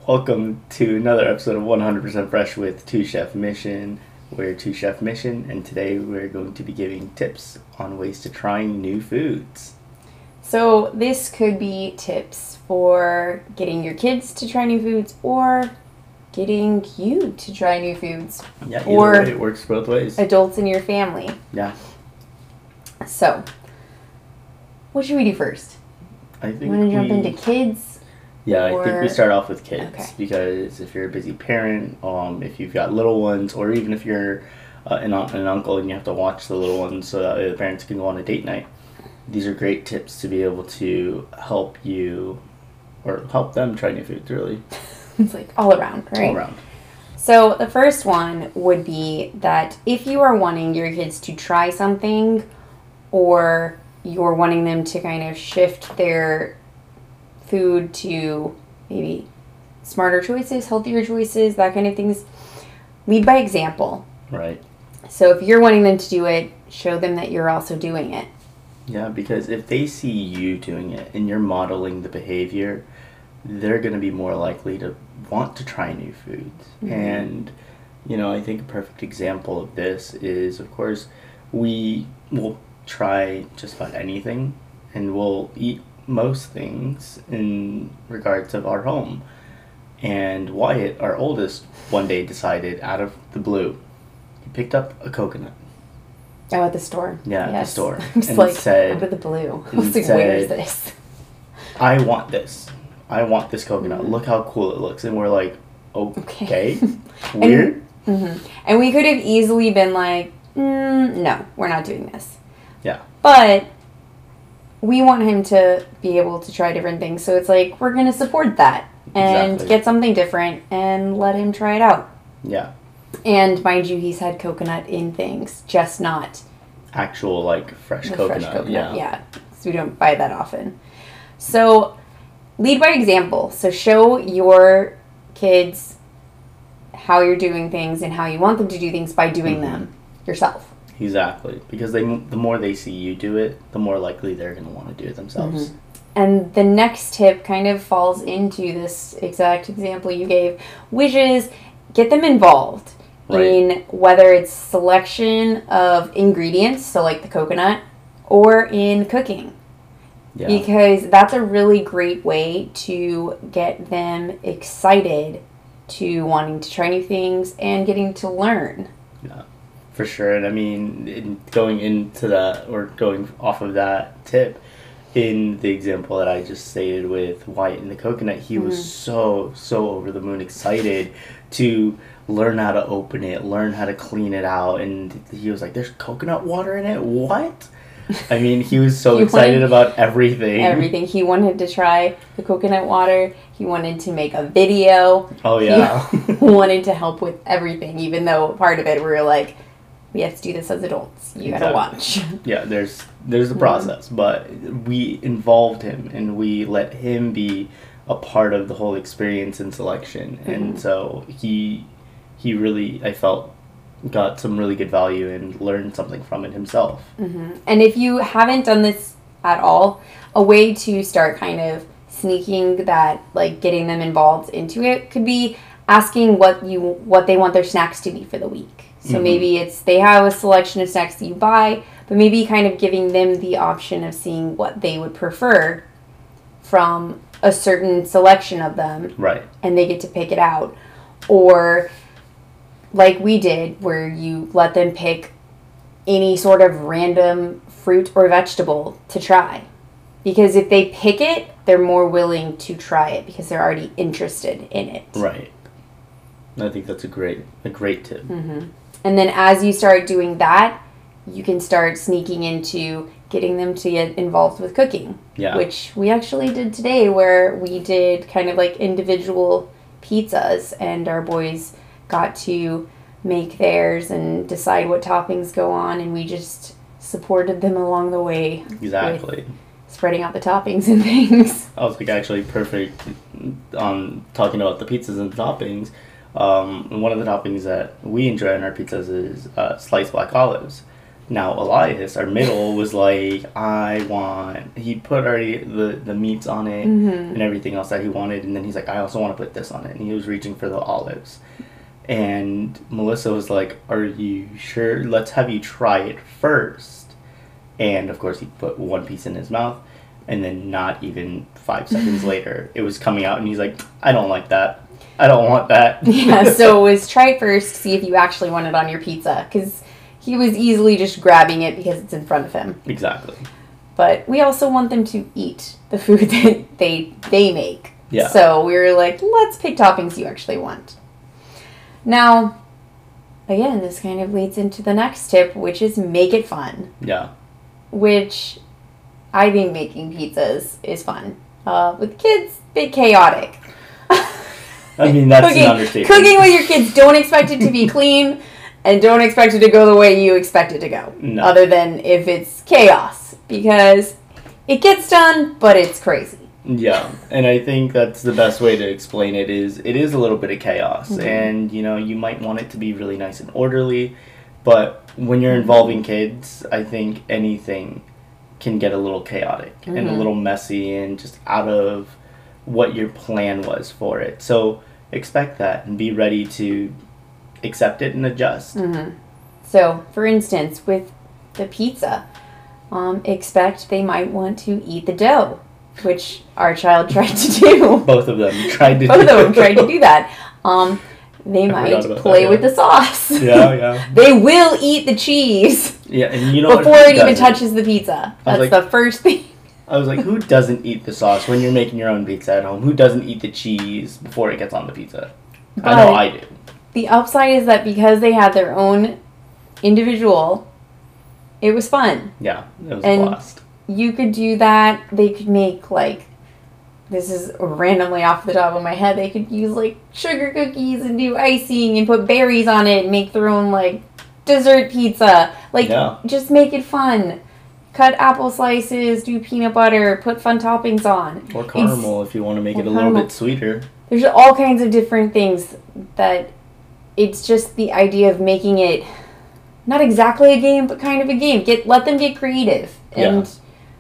Welcome to another episode of 100% Fresh with Two Chef Mission. We're Two Chef Mission, and today we're going to be giving tips on ways to try new foods. So this could be tips for getting your kids to try new foods or getting you to try new foods. Yeah, either or way, it works both ways. Adults in your family. Yeah. So, what should we do first? I think You want to jump into kids? Yeah, I think we start off with kids. Okay. Because if you're a busy parent, if you've got little ones, or even if you're an aunt and an uncle and you have to watch the little ones so that the parents can go on a date night, these are great tips to be able to help you or help them try new foods, really. It's like all around, right? All around. So the first one would be that if you are wanting your kids to try something or you're wanting them to kind of shift their food to maybe smarter choices, healthier choices, that kind of things, lead by example. Right. So if you're wanting them to do it, show them that you're also doing it. Yeah, because if they see you doing it and you're modeling the behavior, they're going to be more likely to want to try new foods. Mm-hmm. And, I think a perfect example of this is, of course, we will try just about anything and we'll eat most things in regards of our home. And Wyatt, our oldest, one day decided out of the blue, he picked up a coconut. Oh, at the store. Yeah, at the store. I'm just And like, said- out of the blue. I and was like, said- where is this? I want this. I want this coconut. Mm-hmm. Look how cool it looks. And we're like, okay. And- Weird. And we could have easily been like, no, we're not doing this. Yeah. But we want him to be able to try different things. So it's like, we're going to support that and Exactly. get something different and let him try it out. Yeah. And mind you, he's had coconut in things, just not Actual, fresh the coconut. fresh coconut. Yeah. So we don't buy that often. So lead by example. So show your kids how you're doing things and how you want them to do things by doing them yourself. Exactly. Because the more they see you do it, the more likely they're going to want to do it themselves. And the next tip kind of falls into this exact example you gave, which is get them involved in whether it's selection of ingredients, so like the coconut, or in cooking. Yeah. Because that's a really great way to get them excited to wanting to try new things and getting to learn. Yeah. For sure. And going into that, or going off of that tip, in the example that I just stated with Wyatt and the coconut, he was so over the moon excited to learn how to open it, learn how to clean it out, and he was like, there's coconut water in it? What? He was so excited about everything. Everything. He wanted to try the coconut water. He wanted to make a video. Oh, yeah. He wanted to help with everything, even though part of it we were like, we have to do this as adults. You gotta watch. Yeah, there's a process, but we involved him and we let him be a part of the whole experience and selection. And so he really, I felt, got some really good value and learned something from it himself. And if you haven't done this at all, a way to start kind of sneaking that, like getting them involved into it, could be asking what they want their snacks to be for the week. So maybe it's they have a selection of snacks that you buy, but maybe kind of giving them the option of seeing what they would prefer from a certain selection of them. Right. And they get to pick it out. Or like we did, where you let them pick any sort of random fruit or vegetable to try. Because if they pick it, they're more willing to try it because they're already interested in it. Right. I think that's a great tip. And then as you start doing that, you can start sneaking into getting them to get involved with cooking. Yeah. Which we actually did today, where we did kind of like individual pizzas and our boys got to make theirs and decide what toppings go on, and we just supported them along the way. Exactly. With spreading out the toppings and things. I was actually perfect on talking about the pizzas and the toppings. One of the toppings that we enjoy on our pizzas is sliced black olives. Now Elias, our middle, was like, he put already the meats on it and everything else that he wanted, and then he's like, I also want to put this on it, and he was reaching for the olives. And Melissa was like, are you sure? Let's have you try it first. And of course he put one piece in his mouth, and then not even 5 seconds later, it was coming out, and he's like, I don't like that. I don't want that. Yeah, so it was try it first, see if you actually want it on your pizza, because he was easily just grabbing it because it's in front of him. Exactly. But we also want them to eat the food that they make. Yeah. So we were like, let's pick toppings you actually want. Now, again, this kind of leads into the next tip, which is make it fun. Yeah. Which I think making pizzas is fun. With kids, bit chaotic. I mean, that's an understatement. Cooking with your kids, don't expect it to be clean, and don't expect it to go the way you expect it to go. No. Other than if it's chaos. Because it gets done, but it's crazy. Yeah, and I think that's the best way to explain it is a little bit of chaos. And, you might want it to be really nice and orderly, but when you're involving kids, I think anything can get a little chaotic and a little messy and just out of what your plan was for it. So expect that and be ready to accept it and adjust. So, for instance, with the pizza, expect they might want to eat the dough, which our child tried to do. Both of them tried to do that. They might play with the sauce. Yeah. They will eat the cheese. Yeah, and before it even touches the pizza. That's the first thing. I was like, who doesn't eat the sauce when you're making your own pizza at home? Who doesn't eat the cheese before it gets on the pizza? I know I do. The upside is that because they had their own individual, it was fun. Yeah, it was a blast. You could do that. They could make, this is randomly off the top of my head, they could use, sugar cookies and do icing and put berries on it and make their own, dessert pizza. Just make it fun. Cut apple slices, do peanut butter, put fun toppings on. Or caramel if you want to make it a little bit sweeter. There's all kinds of different things that it's just the idea of making it not exactly a game, but kind of a game. Let them get creative and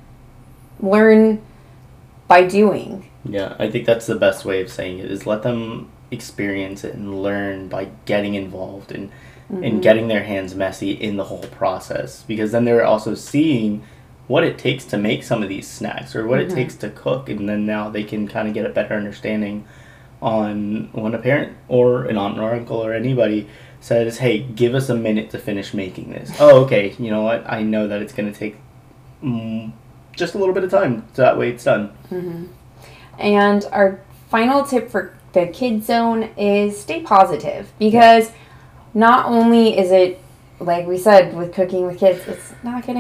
learn by doing. Yeah, I think that's the best way of saying it, is let them experience it and learn by getting involved and getting their hands messy in the whole process, because then they're also seeing what it takes to make some of these snacks or what it takes to cook, and then now they can kind of get a better understanding on when a parent or an aunt or uncle or anybody says, hey, give us a minute to finish making this. Oh, okay, you know what? I know that it's going to take just a little bit of time, so that way it's done. And our final tip for the kid zone is stay positive, because not only is it, like we said, with cooking with kids, it's not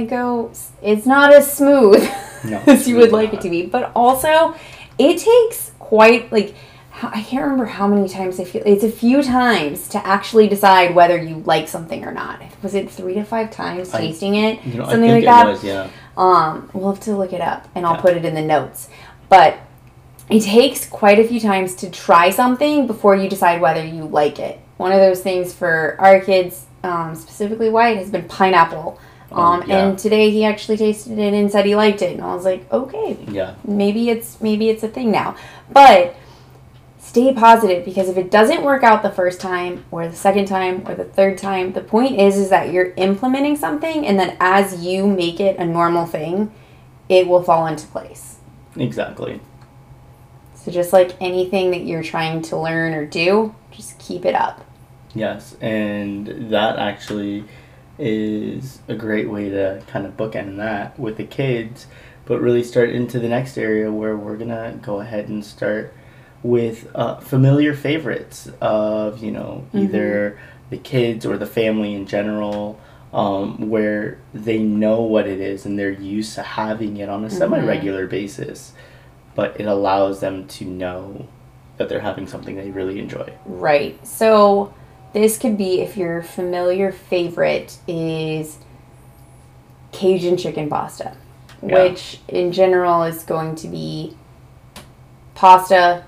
as smooth as you would like it to be, but also it takes quite, I can't remember how many times it's a few times to actually decide whether you like something or not. Was it 3 to 5 times tasting it? Something like that? Was, yeah. We'll have to look it up, and I'll put it in the notes. But it takes quite a few times to try something before you decide whether you like it. One of those things for our kids, specifically Wyatt, has been pineapple. And today he actually tasted it and said he liked it. And I was like, okay, maybe it's a thing now. But stay positive, because if it doesn't work out the first time or the second time or the third time, the point is that you're implementing something, and then as you make it a normal thing, it will fall into place. Exactly. So just like anything that you're trying to learn or do, just keep it up. Yes, and that actually is a great way to kind of bookend that with the kids, but really start into the next area where we're going to go ahead and start with familiar favorites of, either the kids or the family in general, where they know what it is and they're used to having it on a semi-regular basis, but it allows them to know that they're having something they really enjoy. Right. So this could be, if your familiar favorite is Cajun chicken pasta, which in general is going to be pasta,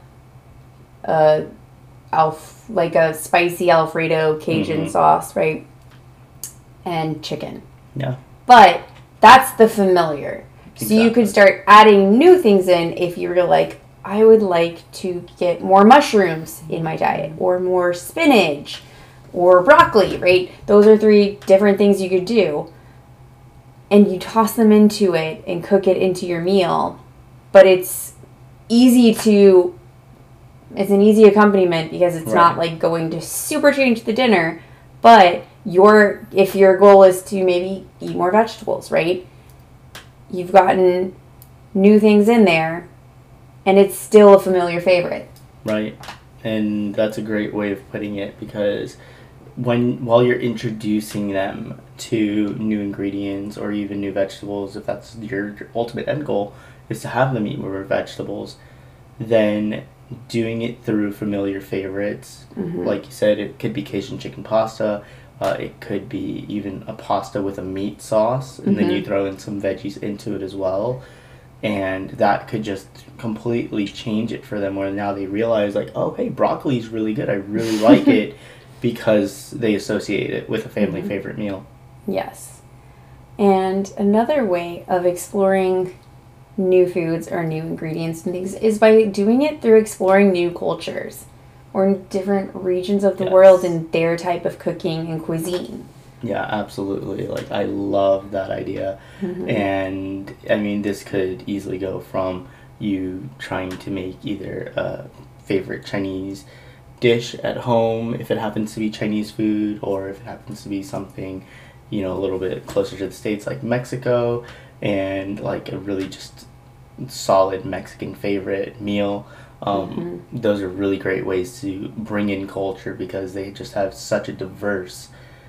like a spicy Alfredo Cajun sauce, right? And chicken. Yeah. But that's the familiar. So you could start adding new things in if you were like, I would like to get more mushrooms in my diet, or more spinach, or broccoli, right? Those are 3 different things you could do. And you toss them into it and cook it into your meal. But it's an easy accompaniment because it's not like going to super change the dinner. But if your goal is to maybe eat more vegetables, right? You've gotten new things in there, and it's still a familiar favorite. Right. And that's a great way of putting it, because while you're introducing them to new ingredients or even new vegetables, if that's your ultimate end goal, is to have them eat more vegetables, then doing it through familiar favorites, like you said, it could be Cajun chicken pasta, it could be even a pasta with a meat sauce, and then you throw in some veggies into it as well, and that could just completely change it for them, where now they realize, like, oh, hey, broccoli is really good, I really like it, because they associate it with a family favorite meal. Yes. And another way of exploring new foods or new ingredients and things is by doing it through exploring new cultures or different regions of the world and their type of cooking and cuisine. Yeah, absolutely. Like, I love that idea. And I mean, this could easily go from you trying to make either a favorite Chinese dish at home, if it happens to be Chinese food, or if it happens to be something, a little bit closer to the States, like Mexico, and like a really just solid Mexican favorite meal. Those are really great ways to bring in culture, because they just have such a diverse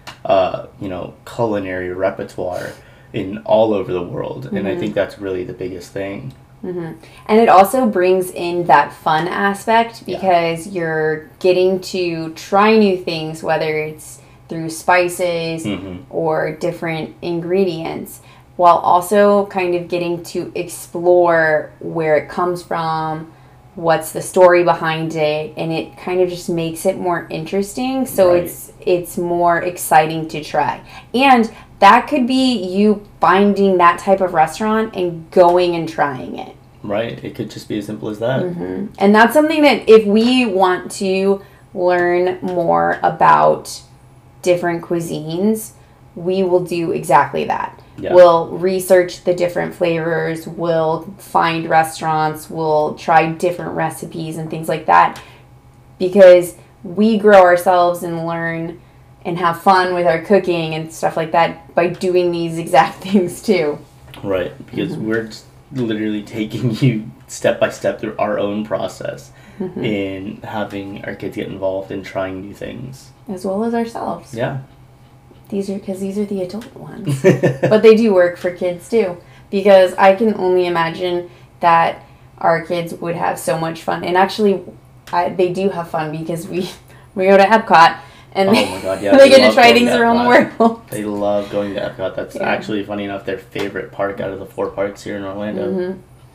culinary repertoire in all over the world. And I think that's really the biggest thing. And it also brings in that fun aspect, because you're getting to try new things, whether it's through spices or different ingredients, while also kind of getting to explore where it comes from, what's the story behind it, and it kind of just makes it more interesting. So it's more exciting to try. And that could be you finding that type of restaurant and going and trying it. Right. It could just be as simple as that. And that's something that if we want to learn more about different cuisines, we will do exactly that. Yeah. We'll research the different flavors, we'll find restaurants, we'll try different recipes and things like that, because we grow ourselves and learn and have fun with our cooking and stuff like that by doing these exact things too. Right, because we're just literally taking you step by step through our own process in having our kids get involved in trying new things. As well as ourselves. Yeah. These are the adult ones. But they do work for kids too. Because I can only imagine that our kids would have so much fun. And actually, they do have fun, because we go to Epcot. And oh my God, yeah, they get to try things around the world. They love going to Epcot. That's actually, funny enough, their favorite park out of the 4 parks here in Orlando.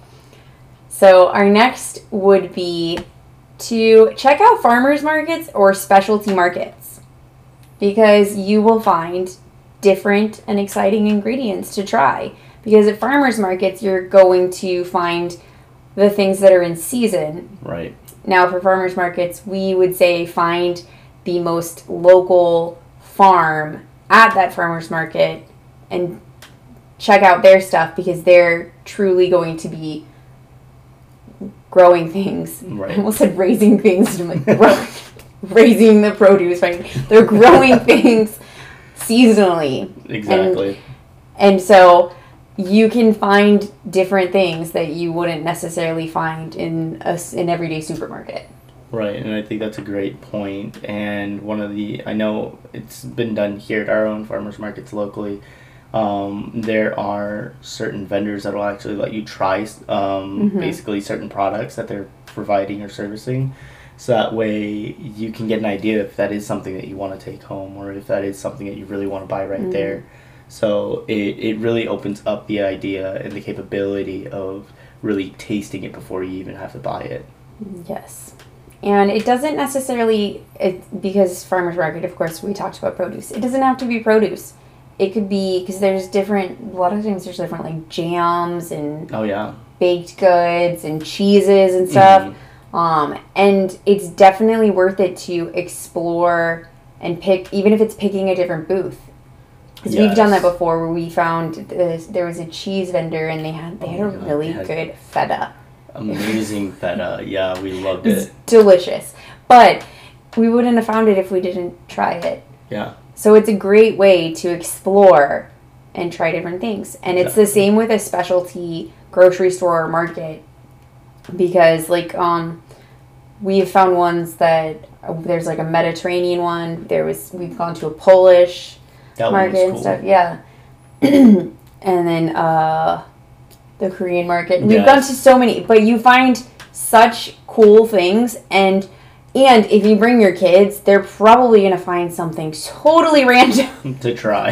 So our next would be to check out farmers markets or specialty markets, because you will find different and exciting ingredients to try. Because at farmers markets, you're going to find the things that are in season. Right. Now, for farmers markets, we would say find the most local farm at that farmer's market and check out their stuff, because they're truly going to be growing things. Right. I almost said raising things. I'm like, raising the produce, right? They're growing things seasonally. Exactly. And so you can find different things that you wouldn't necessarily find in an everyday supermarket. Right, and I think that's a great point. And I know it's been done here at our own farmers markets locally. There are certain vendors that will actually let you try basically certain products that they're providing or servicing. So that way you can get an idea if that is something that you want to take home, or if that is something that you really want to buy right there. So it really opens up the idea and the capability of really tasting it before you even have to buy it. Yes. And it doesn't necessarily, because farmer's market, of course, we talked about produce. It doesn't have to be produce. it could be, because there's different, a lot of times there's different like jams and Oh yeah. baked goods and cheeses and stuff. And it's definitely worth it to explore and pick, even if it's picking a different booth. Because we've done that before, where we found there was a cheese vendor and they had a really good feta. Amazing feta. Yeah, we loved It's it. delicious. But we wouldn't have found it if we didn't try it. Yeah. So it's a great way to explore and try different things. And it's the same with a specialty grocery store or market. Because, like, we've found ones that there's like a Mediterranean one. We've gone to a Polish market and stuff. Yeah. And then the Korean market. We've gone to so many, but you find such cool things, and if you bring your kids, they're probably gonna find something totally random to try.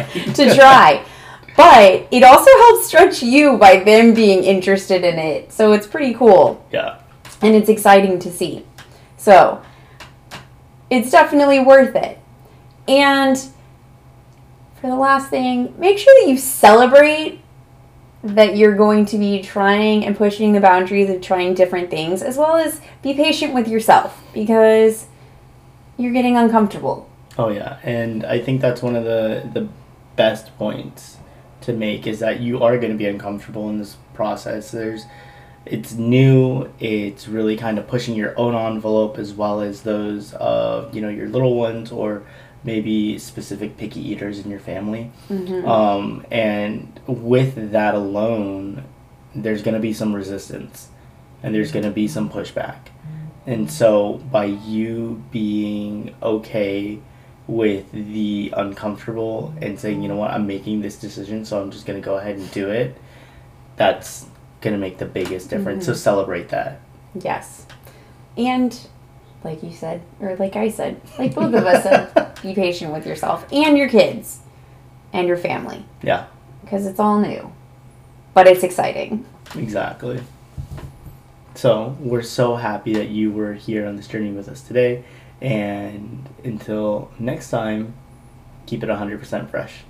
But it also helps stretch you by them being interested in it. So it's pretty cool. Yeah. And it's exciting to see. So it's definitely worth it. And for the last thing, make sure that you celebrate that you're going to be trying and pushing the boundaries of trying different things, as well as be patient with yourself, because you're getting uncomfortable. Oh yeah, and I think that's one of the best points to make, is that you are going to be uncomfortable in this process. It's new, it's really kind of pushing your own envelope, as well as those of, your little ones, or maybe specific picky eaters in your family. And with that alone, there's going to be some resistance and there's going to be some pushback. And so by you being okay with the uncomfortable and saying, you know what, I'm making this decision, so I'm just going to go ahead and do it, that's going to make the biggest difference. So celebrate that. Yes. And like you said, or like I said, like both of us said, be patient with yourself and your kids and your family. Yeah. Because it's all new. But it's exciting. Exactly. So we're so happy that you were here on this journey with us today. And until next time, keep it 100% fresh.